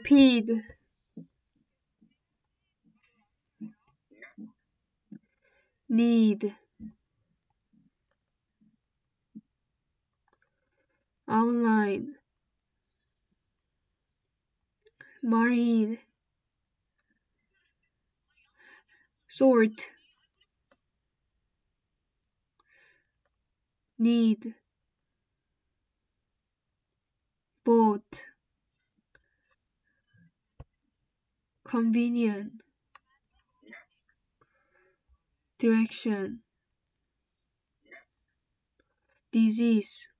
speed, need, outline, marine, sort, need, boat, convenient, direction, disease,